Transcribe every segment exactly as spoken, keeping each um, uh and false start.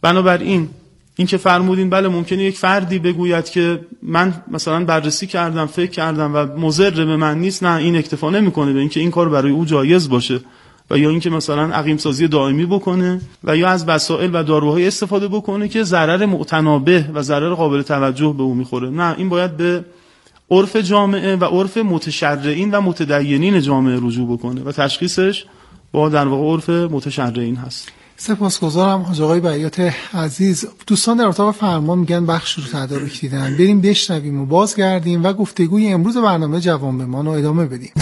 بنابراین این که فرمودین بله ممکنه یک فردی بگوید که من مثلا بررسی کردم، فکر کردم و مضر به من نیست، نه این اکتفا نمیکنه به اینکه این کار برای او جایز باشه و یا اینکه مثلا عقیم سازی دائمی بکنه و یا از وسایل و داروهای استفاده بکنه که ضرر متنابه و ضرر قابل توجه به او میخوره. نه، این باید به عرف جامعه و عرف متشرعین و متدینین جامعه رجوع بکنه و تشخیصش با در واقع عرف متشرعین هست. سپاسگزارم حاج آقای بیات عزیز. دوستان در اتاق فرمان میگن بخش رو تدارک دیدن، بریم بشنویم و بازگردیم و گفتگوی امروز برنامه جوان بمان رو ادامه بدیم.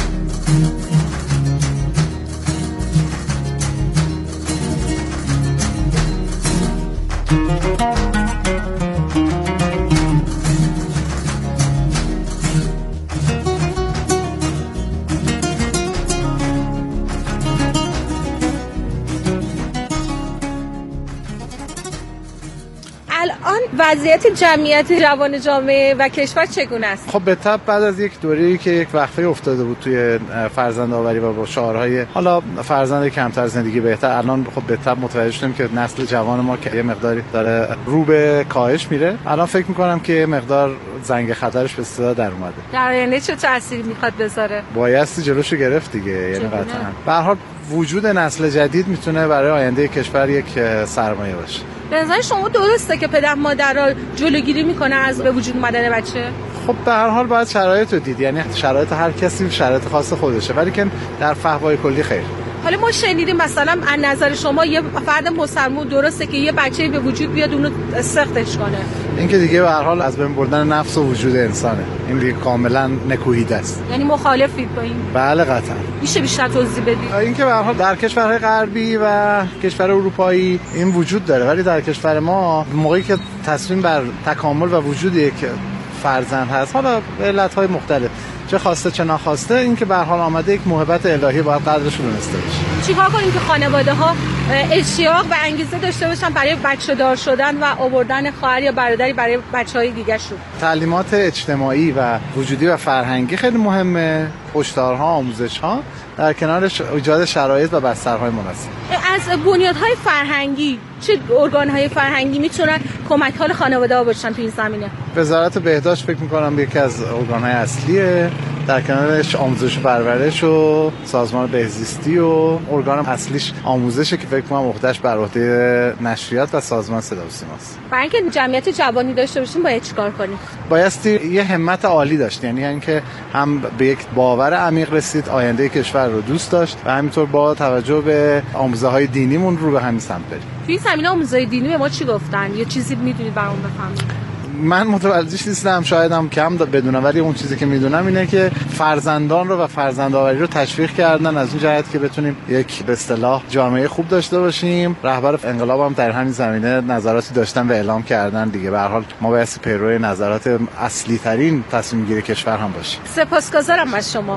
وضعیت جمعیت جوان جامعه و کشور چگونه است؟ خب به طب بعد از یک دوره‌ای که یک وقفه افتاده بود توی فرزندآوری و با شعارهای حالا فرزند کمتر زندگی بهتر، الان خب به طب متوجه شدیم که نسل جوان ما که یه مقداری داره رو به کاهش میره. الان فکر می‌کنم که مقدار زنگ خطرش به صدا در اومده. در آینده چه تأثیری می‌خواد بذاره؟ بایستی جلوشو گرفت دیگه، یعنی قطعاً. به هر حال وجود نسل جدید میتونه برای آینده کشور یک سرمایه باشه. به نظر شما درسته که پدر مادرها جلوگیری میکنه از به وجود اومدن بچه؟ خب به هر حال باید شرایط رو دید، یعنی شرایط هر کسی شرایط خاص خودشه، ولی که در فحوای کلی خیر. حالا ما شنیدیم مثلا از نظر شما یه فرد مسلمان درسته که یه بچه‌ای به وجود بیاد اونو سختش کنه؟ این که دیگه به هر حال از بین بردن نفس و وجود انسانه، این دیگه کاملا نکوهیده است. یعنی مخالفید با این؟ بله قطعا. میشه بیشتر توضیح بدید؟ این که به هر حال در کشورهای غربی و کشور اروپایی این وجود داره، ولی در کشور ما موقعی که تصمیم بر تکامل و وجود یک فرزند هست، حالا به علت‌های مختلف چه خواسته چه ناخواسته، این که به هر حال آمده یک موهبت الهی باید قدرش رو دونسته بشه. چیکار کنیم که خانواده‌ها اشتیاق و انگیزه داشته باشن برای بچه‌دار شدن و آوردن خواهر یا برادری برای بچه‌های دیگه‌شون؟ تعلیمات اجتماعی و وجودی و فرهنگی خیلی مهمه، هشدارها، آموزش‌ها، در کنارش ایجاد شرایط و بسترهای مناسب. از بنیادهای فرهنگی چه ارگان‌های فرهنگی میتونن کمک حال خانواده‌ها باشن تو این زمینه؟ وزارت بهداشت فکر می‌کنم یکی از ارگان‌های اصلیه، در کنارش آموزش و پرورش و سازمان بهزیستی و ارگان اصلیش آموزشه که فکر می‌کنم عهده‌اش بر عهده نشریات و سازمان صدا و سیماست. برای اینکه جمعیت جوانی داشته باشیم باید چیکار کنیم؟ بایستی یه همت عالی داشت، یعنی اینکه هم به یک باور عمیق رسید، آینده کشور رو دوست داشت و همینطور با توجه به آموزه‌های دینیمون رو به همین سمت بریم. توی زمینه آموزه‌های دینی به ما چی گفتن؟ یه چیزی میدونید برام بفهمید؟ من متوجهش نیستم، شاید هم کم بدونم، ولی اون چیزی که میدونم اینه که فرزندان رو و فرزندآوری رو تشویق کردن از اون جهت که بتونیم یک به اصطلاح جامعه خوب داشته باشیم. رهبر انقلاب هم در همین زمینه نظراتی داشتن و اعلام کردن دیگه. به هر حال ما باید پیرو نظرات اصلی ترین تصمیم گیری کشور هم باشیم. سپاسگزارم از شما.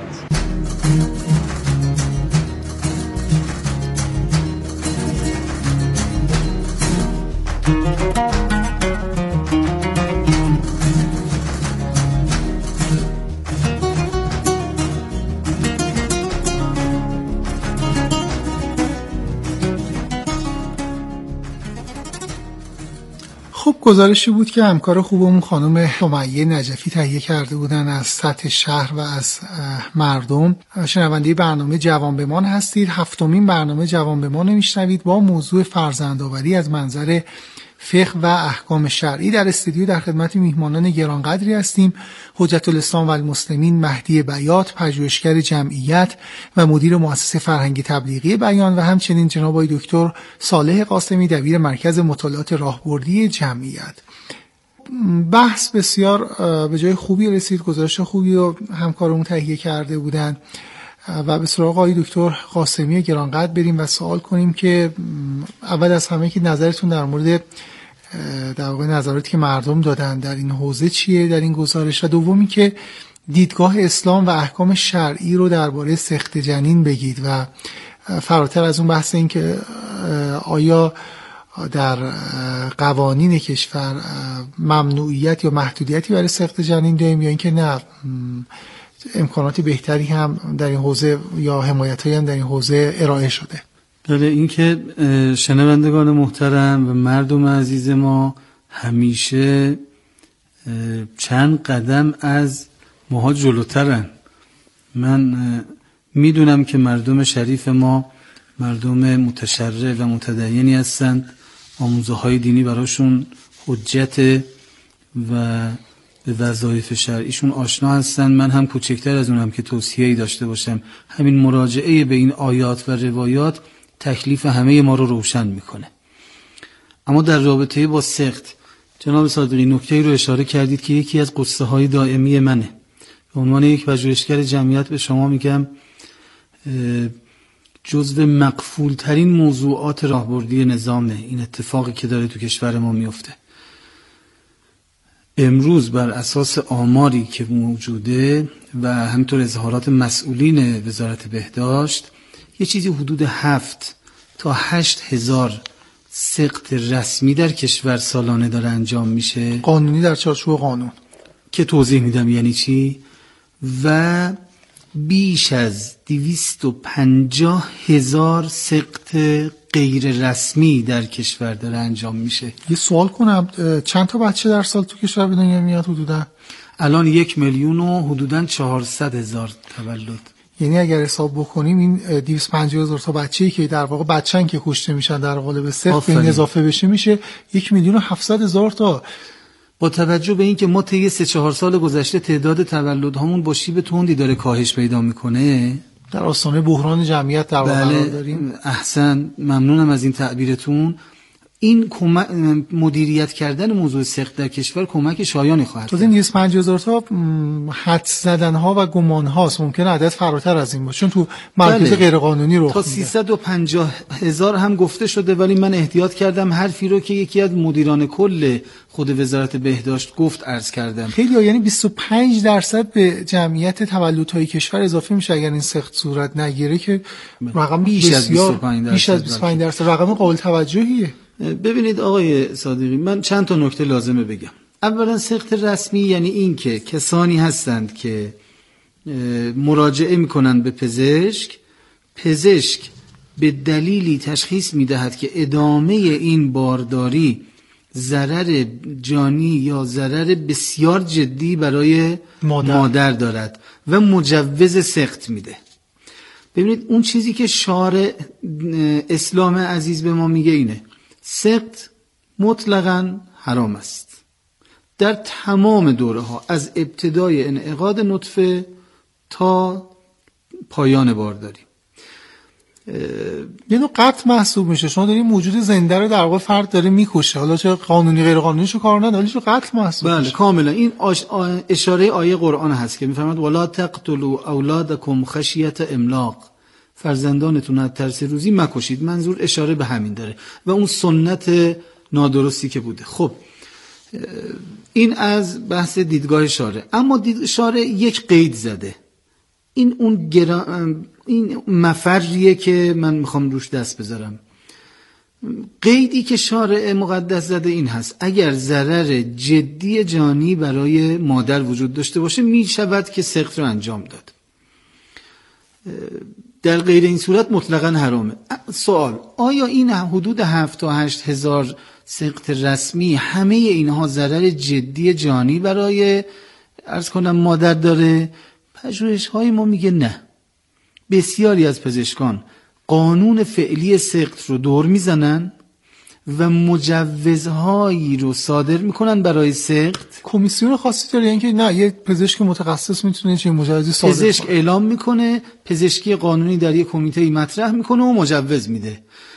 خب گزارشی بود که همکار خوبمون خانم سمیه نجفی تهیه کرده بودن از سطح شهر و از مردم. شنونده برنامه جوان بمان هستید. هفتمین برنامه جوان بمان میشنوید با موضوع فرزندآوری از منظر فقه و احکام شرعی. در استودیو در خدمت میهمانان گرانقدری هستیم: حجت الاسلام و المسلمین مهدی بیات، پژوهشگر جمعیت و مدیر مؤسسه فرهنگی تبلیغی بیان، و همچنین جناب آقای دکتر صالح قاسمی، دبیر مرکز مطالعات راهبردی جمعیت. بحث بسیار به جای خوبی رسید، گزارش خوبی رو همکارمون تهیه کرده بودن و به سراغ آقای دکتر قاسمی گرانقدر بریم و سوال کنیم که اول از همه که نظرتون در مورد در واقع نظراتی که مردم دادن در این حوزه چیه در این گزارش، و دومی که دیدگاه اسلام و احکام شرعی رو درباره سقط جنین بگید و فراتر از اون بحث این که آیا در قوانین کشور ممنوعیت یا محدودیتی برای سقط جنین داریم یا اینکه نه امکانات بهتری هم در این حوزه یا حمایتایی هم در این حوزه ارائه شده. بله، این که شنوندگان محترم و مردم عزیز ما همیشه چند قدم از ماها جلوترن. من میدونم که مردم شریف ما مردم متشرع و متدینی هستند، آموزه های دینی براشون حجت و به وظایف شرعیشون آشنا هستند. من هم کوچکتر از اونم که توصیه‌ای داشته باشم، همین مراجعه به این آیات و روایات تکلیف همه ما رو روشن میکنه. اما در رابطه با سقط، جناب صادقی نکته‌ای رو اشاره کردید که یکی از قصه های دائمی منه. به عنوان یک پژوهشگر جمعیت به شما میگم جزو مقفول ترین موضوعات راهبردی نظامه این اتفاقی که داره تو کشور ما میفته. امروز بر اساس آماری که موجوده و همینطور اظهارات مسئولین وزارت بهداشت، یه چیزی حدود هفت تا هشت هزار سقط رسمی در کشور سالانه داره انجام میشه، قانونی در چارچوب قانون، که توضیح میدم یعنی چی، و بیش از دویست و پنجاه هزار سقط غیر رسمی در کشور داره انجام میشه. یه سوال کنم، چند تا بچه در سال تو کشور به دنیا میاد حدودا؟ الان یک میلیون و حدوداً چهارصد هزار تولد. یعنی اگر حساب بکنیم این دویست و پنجاه هزار تا بچه‌ای که در واقع بچه‌ن که کشته میشن در قالب سقط به این اضافه بشه میشه یک میلیون و هفتصد هزار تا. با توجه به این که ما طی سه چهار سال گذشته تعداد تولدهامون با شیب تندی داره کاهش پیدا میکنه، در آستانه بحران جمعیت در واقع قرار داریم. احسن، ممنونم از این تعبیرتون. این مدیریت کردن موضوع سقط در کشور کمک شایانی خواهد کرد. تا این دویست و پنجاه هزار تا حدس زدن ها و گمان هاست، ممکنه عدد فراتر از این باشه چون تو مراکز بله. غیر قانونی رخ میده. تا سیصد و پنجاه هزار هم گفته شده، ولی من احتیاط کردم حرفی رو که یکی از مدیران کل خود وزارت بهداشت گفت عرض کردم. خیلی ها، یعنی بیست و پنج درصد به جمعیت تولدهای کشور اضافه میشه اگر این سقط صورت نگیره، که رقم بیش از بیست و پنج درصد، بیش از بیست و پنج درصد رقم قابل توجهیه. ببینید آقای صادقی، من چند تا نکته لازمه بگم. اولا سقط رسمی یعنی این که کسانی هستند که مراجعه میکنن به پزشک، پزشک به دلیلی تشخیص میدهد که ادامه این بارداری ضرر جانی یا ضرر بسیار جدی برای مادر, مادر دارد و مجوز سقط میده. ببینید اون چیزی که شارع اسلام عزیز به ما میگه اینه: سقط مطلقاً حرام است در تمام دوره ها، از ابتدای انعقاد نطفه تا پایان بارداری. یه نوع قتل محسوب میشه. شما دارید موجود زنده رو در واقع فرد داره میکشه، حالا چه قانونی غیر قانونیشو کار نداره، ولی چه قتل محسوب بله میشه. کاملا این اشاره آیه قرآن هست که میفرماد ولا تقتلوا اولادکم خشیة املاق، فرزندانتون از ترس روزی مکشید. منظور اشاره به همین داره و اون سنت نادرستی که بوده. خب این از بحث دیدگاه شارع. اما دید شارع یک قید زده، این اون گرا... این مفریه که من میخوام روش دست بذارم. قیدی که شارع مقدس زده این هست: اگر ضرر جدی جانی برای مادر وجود داشته باشه میشود که سقط رو انجام داد. در غیر این صورت مطلقاً حرامه. سوال: آیا این حدود هفت تا هشت هزار سقط رسمی همه اینها ضرر جدی جانی برای عرض کنم مادر داره؟ پژوهش های ما میگه نه. بسیاری از پزشکان قانون فعلی سقط رو دور میزنن و مجوزهایی رو صادر میکنن برای سقط. کمیسیون خاصی داره یعنی که نه یه پزشک متخصص میتونه چه مجوزی صادر کنه؟ پزشک اعلام میکنه، پزشکی قانونی در یک کمیته مطرح میکنه و مجوز میده،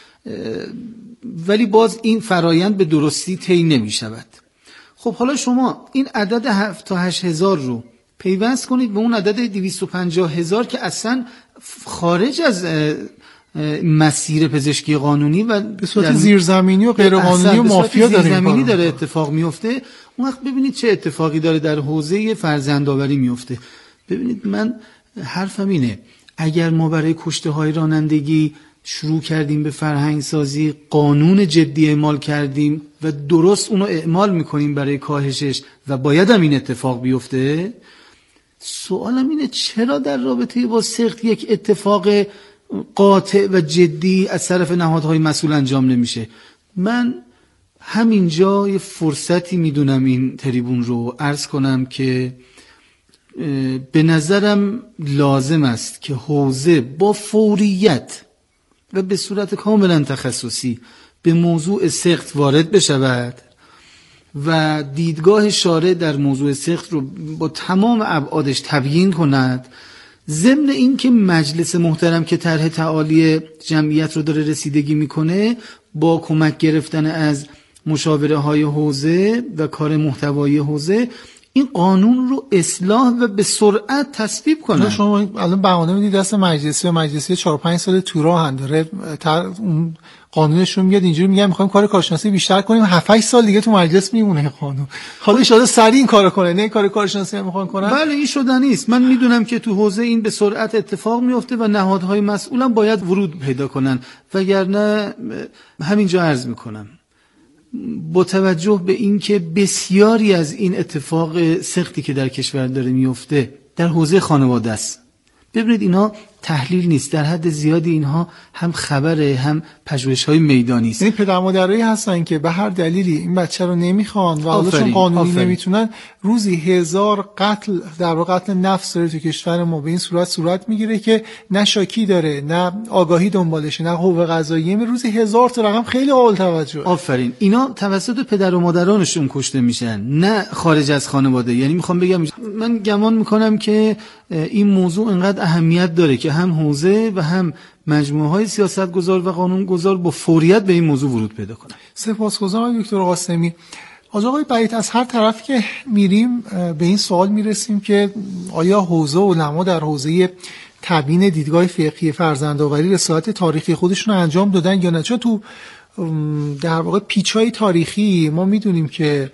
ولی باز این فرایند به درستی طی نمیشود. خب حالا شما این عدد هفت تا هشت هزار رو پیوست کنید به اون عدد دویست و پنجاه هزار که اصلا خارج از مسیر پزشکی قانونی و به صورت زیرزمینی و غیر قانونی و مافیا داره زیرزمینی داره اتفاق میفته. اون وقت ببینید چه اتفاقی داره در حوزه فرزندآوری میفته. ببینید من حرفم اینه: اگر ما برای کشته های رانندگی شروع کردیم به فرهنگ سازی، قانون جدی اعمال کردیم و درست اونو اعمال میکنیم برای کاهشش و باید هم این اتفاق بیفته، سوالم اینه چرا در رابطه با سقط یک اتفاق قاطع و جدی از طرف نهادهای مسئول انجام نمیشه. من همینجا یه فرصتی میدونم این تریبون رو عرض کنم که به نظرم لازم است که حوزه با فوریت و به صورت کاملا تخصصی به موضوع سقط وارد بشود و دیدگاه شارع در موضوع سقط رو با تمام ابعادش تبیین کند، ضمن این که مجلس محترم که طرح تعالی جمعیت رو داره رسیدگی میکنه با کمک گرفتن از مشاوره های حوزه و کار محتوایی حوزه این قانون رو اصلاح و به سرعت تصویب کنه. شما الان بهانه میدید دست مجلسی و مجلسی چهار پنج سال تو راه داره اون قانونشون میاد اینجوری میگن میخوایم کار کارشناسی بیشتر کنیم، هفت هشت سال دیگه تو مجلس میمونه قانون. حالا ان شاءالله سریع این کارو کنه، نه کار کارشناسی هم میخوان کنن. بله این شدنی است. من میدونم که تو حوزه این به سرعت اتفاق میفته و نهادهای مسئولم باید ورود پیدا کنن، وگرنه همینجا عرض میکنم با توجه به اینکه بسیاری از این اتفاق سختی که در کشور داره میفته در حوزه خانواده است. ببینید اینا تحلیل نیست، در حد زیادی اینها هم خبره هم پژوهش‌های میدانی است. یعنی پدر مادرایی هستن که به هر دلیلی این بچه رو نمیخوان و حالا چون قانونی آفرین. نمیتونن روزی هزار قتل در واقع قتل نفس داره تو کشور ما به این صورت صورت میگیره که نه شاکی داره نه آگاهی دنبالشه نه حقوق قضاییه، روزی هزار تا رقم خیلی قابل توجه. آفرین. اینا توسط پدر و مادرانشون کشته میشن نه خارج از خانواده. یعنی میخوام بگم من گمان میکنم که این موضوع انقدر اهمیت داره که هم حوزه و هم مجموعه های سیاستگزار و قانونگذار با فوریت به این موضوع ورود پیدا کنن. سپاسگزارم دکتر قاسمی. آقای بعید از هر طرف که میریم به این سوال میرسیم که آیا حوزه علما در حوزه تبیین دیدگاه فقهی فرزندآوری رسالت تاریخی خودشون رو انجام دادن یا نه؟ چون تو در واقع پیچ‌های تاریخی ما میدونیم که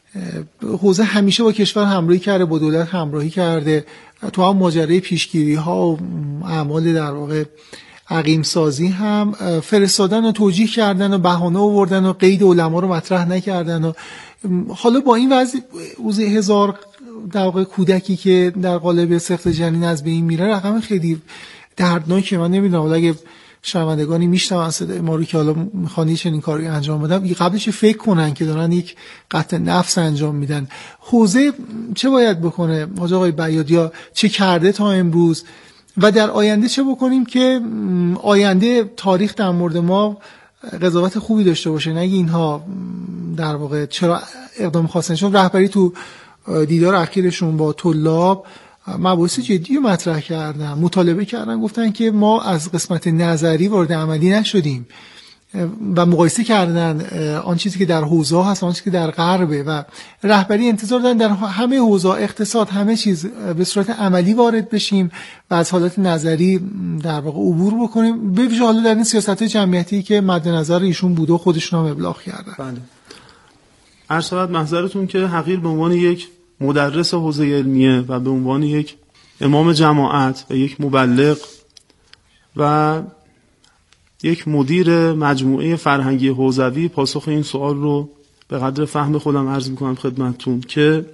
حوزه همیشه با کشور همراهی کرده، با دولت همراهی کرده، تو هم ماجرای پیشگیری ها و اعمال در واقع عقیم سازی هم فرستادن و توجیه کردن و بهانه آوردن و قید علما رو مطرح نکردن. و حالا با این وضع روز هزار در واقع کودکی که در قالب سقط جنین از بین میره رقم خیلی دردناکه. من نمیدونم اگه شنوندگانی میشنون صدای ما رو که حالا میخوان یه چنین کاری انجام بدن قبلش فکر کنن که دارن یک قتل نفس انجام میدن. حوزه چه باید بکنه آقای بیاد یا چه کرده تا امروز و در آینده چه بکنیم که آینده تاریخ در مورد ما قضاوت خوبی داشته باشه؟ نگه اینها در واقع چرا اقدام خواستن؟ چون رهبری تو دیدار اخیرشون با طلاب مباحث جدی رو مطرح کردن، مطالبه کردن، گفتن که ما از قسمت نظری وارد عملی نشدیم و مقایسه کردن آن چیزی که در حوزه هست آن چیزی که در غربه و رهبری انتظار دارن در همه حوزه اقتصاد همه چیز به صورت عملی وارد بشیم و از حالت نظری در واقع عبور بکنیم، به ویژه حالا در این سیاست جمعیتی که مد نظر ایشون بوده و خودشون هم ابلاغ کردن. بله. عرض شود محضرتون که حقیر به عنوان یک مدرس حوزه علمیه و به عنوان یک امام جماعت و یک مبلغ و یک مدیر مجموعه فرهنگی حوزوی پاسخ این سوال رو به قدر فهم خودم عرض میکنم خدمتتون که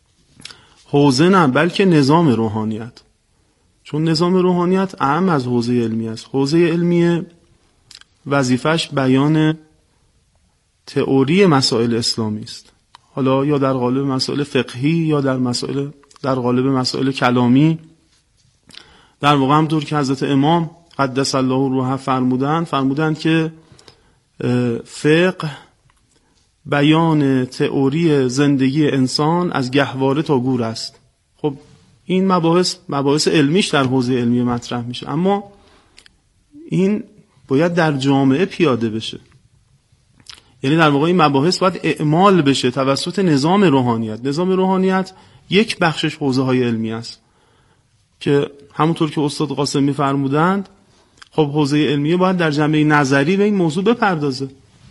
حوزه نه بلکه نظام روحانیت، چون نظام روحانیت اهم از حوزه علمی است. حوزه علمی وظیفش بیان تئوری مسائل اسلامی است، حالا یا در قالب مسائل فقهی یا در مسائل در قالب مسائل کلامی. در واقع هم دور که حضرت امام قدس الله روحه فرمودن فرمودن که فقه بیان تئوری زندگی انسان از گهواره تا گور است. خب این مباحث مباحث علمیش در حوزه علمی مطرح میشه، اما این باید در جامعه پیاده بشه. یعنی در واقع این مباحث باید اعمال بشه توسط نظام روحانیت. نظام روحانیت یک بخشش حوزه های علمی است که همونطور که استاد قاسمی فرمودند خب حوزه علمیه باید در جنبه نظری به این موضوع بپردازه.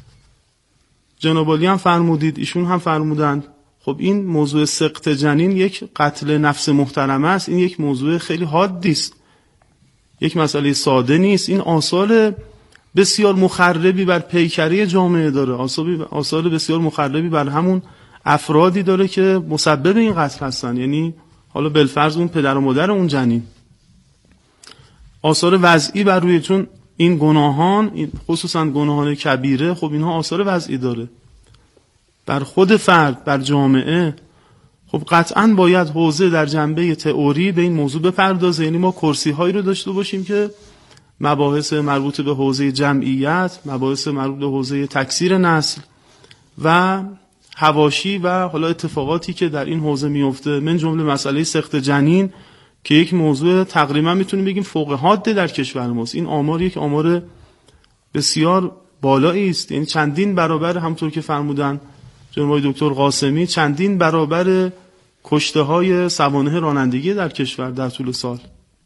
جناب عالی هم فرمودید، ایشون هم فرمودند خب این موضوع سقط جنین یک قتل نفس محترمه است، این یک موضوع خیلی حادی است، یک مسئله ساده نیست، این آثار بسیار مخربی بر پیکره جامعه داره، آثار بسیار مخربی بر همون افرادی داره که مسبب این قتل هستن، یعنی حالا بالفرض اون پدر و مادر اون جنین. آثار وضعی بر روی، چون این گناهان خصوصا گناهان کبیره خب اینها آثار وضعی داره بر خود فرد، بر جامعه. خب قطعا باید حوزه در جنبه تئوری به این موضوع بپردازه. یعنی ما کرسی هایی رو داشته باشیم که مباحث مربوط به حوزه جمعیت، مباحث مربوط به حوزه تکثیر نسل و حواشی و حالا اتفاقاتی که در این حوزه میفته، من جمله مسئله سقط جنین که یک موضوع تقریبا میتونیم بگیم فوق الحاده در کشور ماست. این آمار یک آمار بسیار بالایی است، یعنی چندین برابر، همونطور که فرمودن جناب دکتر قاسمی، چندین برابر کشته های سوانح رانندگی در کشور در طول سال.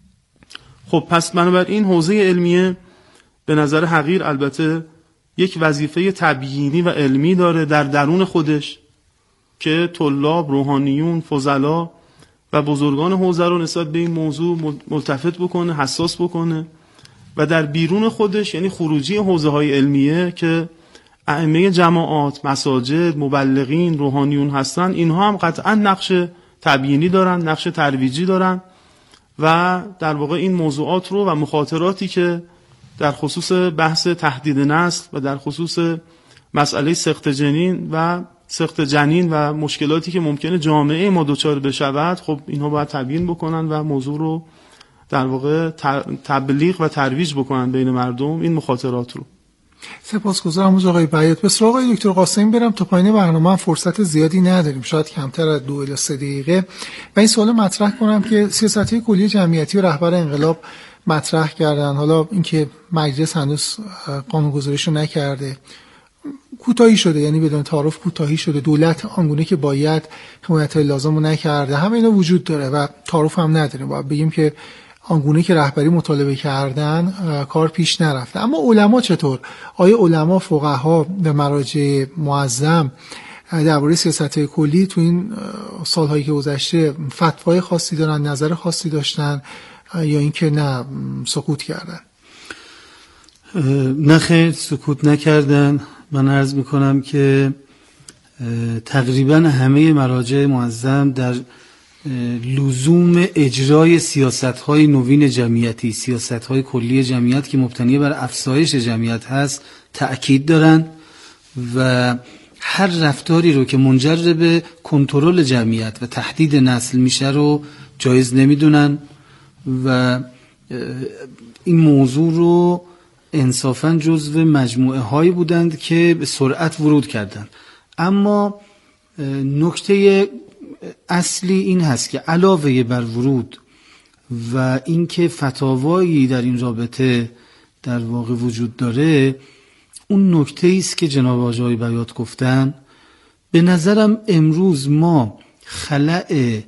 خب پس بنابراین حوزه علمیه به نظر حقیر البته یک وظیفه تبیینی و علمی داره در درون خودش که طلاب، روحانیون، فضلا و بزرگان حوزه رو نسبت به این موضوع ملتفت بکنه، حساس بکنه، و در بیرون خودش یعنی خروجی حوزه های علمیه که ائمه جماعات، مساجد، مبلغین، روحانیون هستن، اینها هم قطعا نقش تبیینی دارن، نقش ترویجی دارن و در واقع این موضوعات رو و مخاطراتی که در خصوص بحث تهدید نسل و در خصوص مسئله سقط جنین و سقط جنین و مشکلاتی که ممکنه جامعه ما دچار بشود، خب اینها باید تبیین بکنن و موضوع رو در واقع تبلیغ و ترویج بکنن بین مردم این مخاطرات رو. سپاسگزارم از آقای بیات. به سراغ آقای دکتر قاسمی برم تا پایین برنامه. فرصت زیادی نداریم، شاید کمتر از دو الی سه دقیقه، و این سوال مطرح کنم که سیاست‌های کلی جمعیتی و رهبر انقلاب مطرح کردن. حالا اینکه مجلس هنوز قانون‌گذاریشو نکرده، کوتاهی شده، یعنی بدون تعارف کوتاهی شده، دولت آنگونه که باید حمایت‌های لازمو نکرده، همه اینا وجود داره و تعارف هم نداریم. باید بگیم که آنگونه که رهبری مطالبه کردن کار پیش نرفته. اما علما چطور؟ آیا علما، فقها و مراجع معظم درباره سیاست‌های کلی تو این سال‌هایی که گذشته فتوای خاصی دارن، نظر خاصی داشتن، یا اینکه نه سکوت کردن؟ نه خیر، سکوت نکردن. من عرض میکنم که تقریبا همه مراجع معظم در لزوم اجرای سیاست‌های نوین جمعیتی، سیاست‌های کلی جمعیت که مبتنی بر افزایش جمعیت هست تأکید دارن و هر رفتاری رو که منجر به کنترل جمعیت و تهدید نسل میشه رو جایز نمیدونن و این موضوع رو انصافاً جزو مجموعه هایی بودند که به سرعت ورود کردند. اما نکته اصلی این هست که علاوه بر ورود و اینکه فتاوایی در این رابطه در واقع وجود داره، اون نکته است که جناب آقای بیات گفتن. به نظرم امروز ما خلأ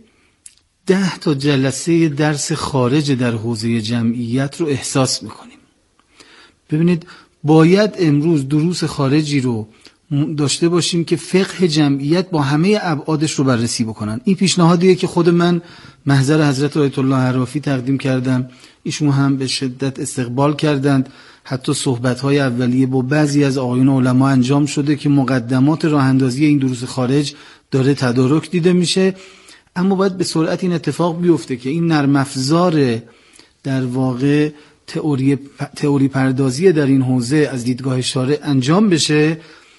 ده تا جلسه درس خارج در حوزه جمعیت رو احساس میکنیم. ببینید، باید امروز دروس خارجی رو داشته باشیم که فقه جمعیت با همه ابعادش رو بررسی بکنن. این پیشنهادیه که خود من محضر حضرت آیت الله عرافی تقدیم کردم، ایشون هم به شدت استقبال کردند. حتی صحبت‌های اولیه با بعضی از آقایون علما انجام شده که مقدمات راه اندازی این دروس خارج داره تدارک دیده میشه. اما باید به سرعت این اتفاق بیفته که این نرم افزار در واقع تئوری تئوری پردازی در این حوزه از دیدگاه شارع انجام بشه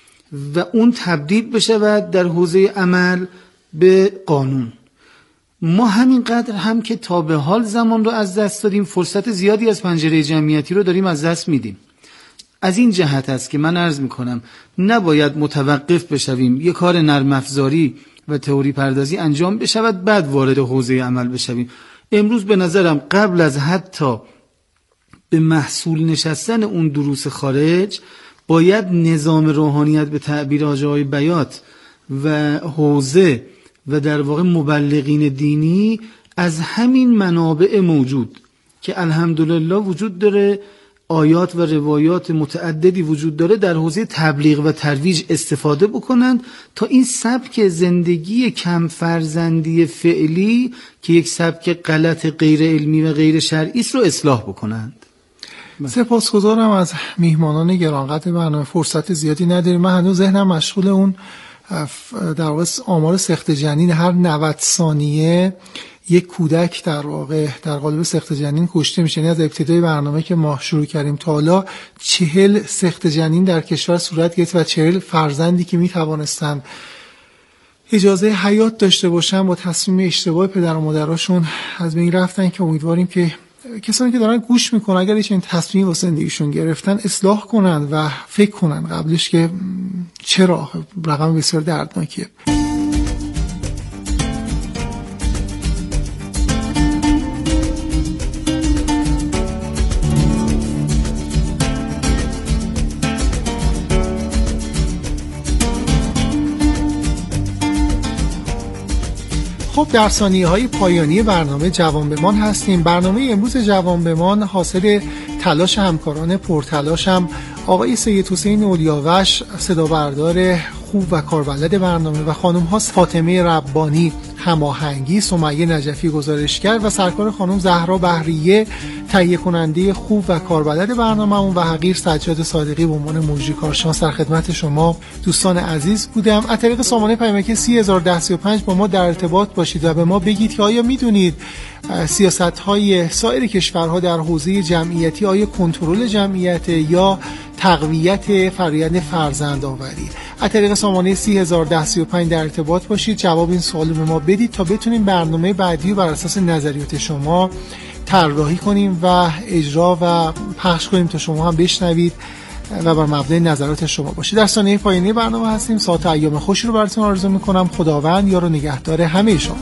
و اون تبدیل بشه و در حوزه عمل به قانون. ما همینقدر هم که تا به حال زمان رو از دست دادیم، فرصت زیادی از پنجره جمعیتی رو داریم از دست میدیم. از این جهت است که من عرض میکنم نباید متوقف بشویم، یک کار نرم افزاری و تئوری پردازی انجام بشود بعد وارد حوزه عمل بشویم. امروز به نظرم قبل از حتی به محصول نشستن اون دروس خارج، باید نظام روحانیت به تعبیر آقای بیات و حوزه و در واقع مبلغین دینی از همین منابع موجود که الحمدلله وجود داره، آیات و روایات متعددی وجود داره، در حوزه تبلیغ و ترویج استفاده بکنند تا این سبک زندگی کم فرزندی فعلی که یک سبک غلط غیر علمی و غیر شرعی است رو اصلاح بکنند. سپاسگزارم از میهمانان گرانقدر برنامه. فرصت زیادی نداریم. من هنوز ذهنم مشغول اون در واقع آمار سقط جنین هر نود ثانیه یک کودک در واقع در قالب سقط جنین کشته میشه. یعنی از ابتدای برنامه که ما شروع کردیم تا حالا چهل سقط جنین در کشور صورت گرفت و چهل فرزندی که میتوانستن اجازه حیات داشته باشن با تصمیم اشتباه پدر و مادرشون از بین رفتن، که امیدواریم که کسانی که دارن گوش میکنن اگر هیچ این تصمیم واسه زندگیشون گرفتن اصلاح کنن و فکر کنن قبلش که چرا رقم بسیار دردناکیه. خب در ثانیه‌های پایانی برنامه جوان بمان هستیم. برنامه امروز جوان بمان حاصل تلاش همکاران پرتلاشم آقای سید حسین اولیاوش صدا بردار خوب و کاربلد برنامه و خانم ها فاطمه ربانی هماهنگی، سمیه نجفی گزارشگر و سرکار خانم زهرا بحریه تهیه کننده خوب و کاربلد برنامه‌مون و حقیر سجاد صادقی به عنوان مجری کارشناس در خدمت شما دوستان عزیز بودم. از طریق سامانه پیامکی سی هزار و ده سی و پنج با ما در ارتباط باشید و به ما بگید که آیا میدونید سیاست‌های سایر کشورها در حوزه جمعیتی آیا کنترل جمعیت یا تقویت فرآیند فرزندآوری؟ از طریق سامانه سی هزار و ده سی و پنج در ارتباط باشید، جواب این سوال رو به ما بدید تا بتونیم برنامه بعدی رو بر اساس نظریات شما طراحی کنیم و اجرا و پخش کنیم تا شما هم بشنوید و بر مبنای نظرات شما باشید. در ثانیه پایانی برنامه هستیم. ساعت ایام خوشی رو براتون آرزو میکنم. خداوند یار و نگهدار همه شما.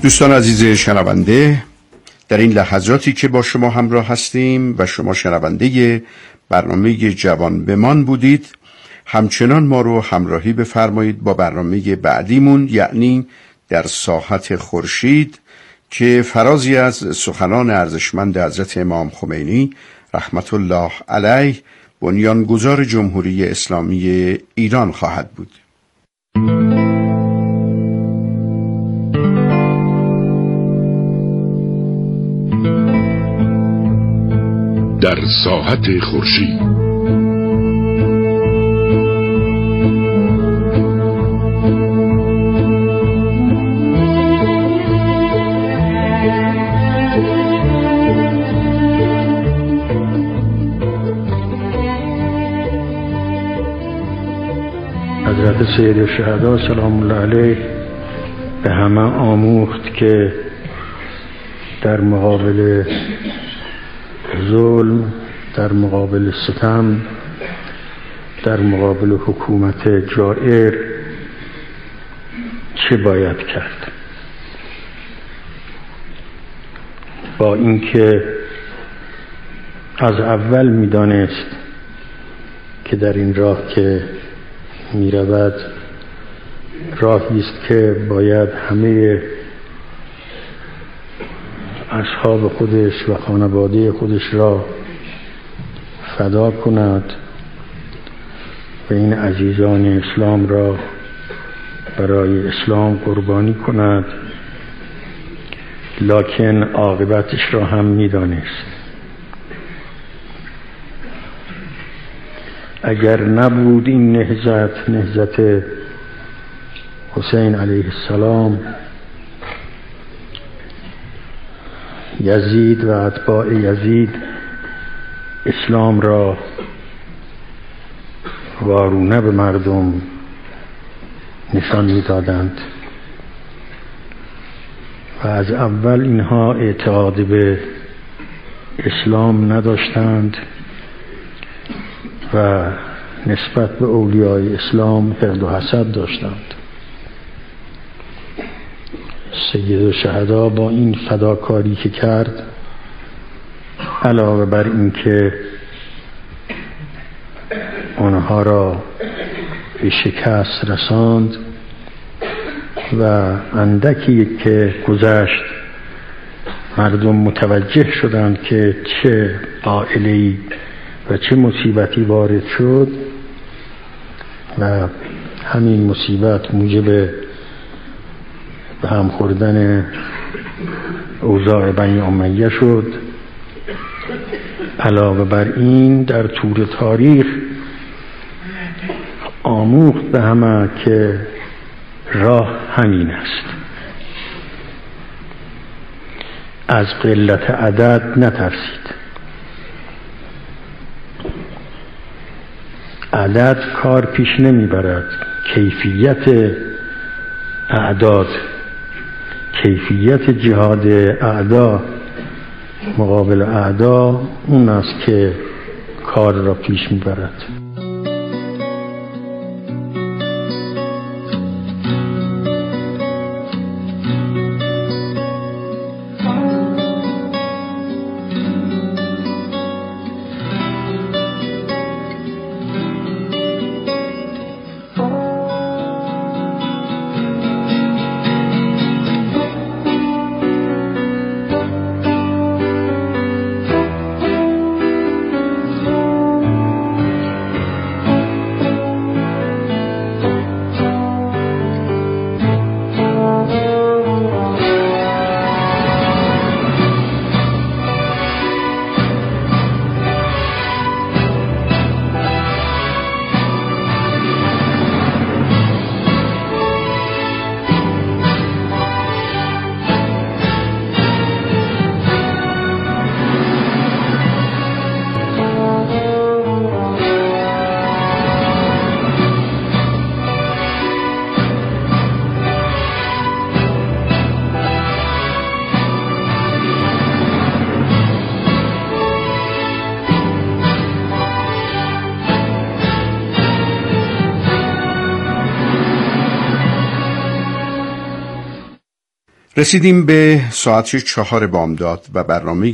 دوستان عزیز شنونده، در این لحظاتی که با شما همراه هستیم و شما شنونده برنامه جوان بمان بودید، همچنان ما رو همراهی بفرمایید با برنامه بعدیمون، یعنی در ساحت خورشید، که فرازی از سخنان ارزشمند حضرت امام خمینی رحمت الله علیه بنیانگذار جمهوری اسلامی ایران خواهد بود. در ساحت خورشید. حضرت سید الشهدا سلام الله علیه به همه آموخت که در مقابل ظلم، در مقابل ستم، در مقابل حکومت جائر چه باید کرد. با اینکه از اول می‌دانست که در این راه که می رود راهی است که باید همه اصحاب خودش و خانواده خودش را فدا کند و این عزیزان اسلام را برای اسلام قربانی کند، لکن عاقبتش را هم می دانست. اگر نبود این نهضت، نهضت حسین علیه السلام، یزید و اتباع یزید اسلام را وارونه به مردم نشان می‌دادند و از اول اینها اعتقاد به اسلام نداشتند و نسبت به اولیای اسلام حقد و حسد داشتند. سید الشهدا با این فداکاری که کرد، علاوه بر این که آنها را به شکست رساند و اندکی که گذشت مردم متوجه شدند که چه قائله‌ای و چه مصیبتی وارد شد و همین مصیبت موجب به هم خوردن اوضاع بنی امیه شد. علاوه بر این در طول تاریخ آموخت به همه که راه همین است، از قلت عدد نترسید. عدد کار پیش نمیبرد، کیفیت اعداد، کیفیت جهاد اعدا مقابل اعدا اون است که کار را پیش میبرد. رسیدیم به ساعت چهار بامداد و برنامه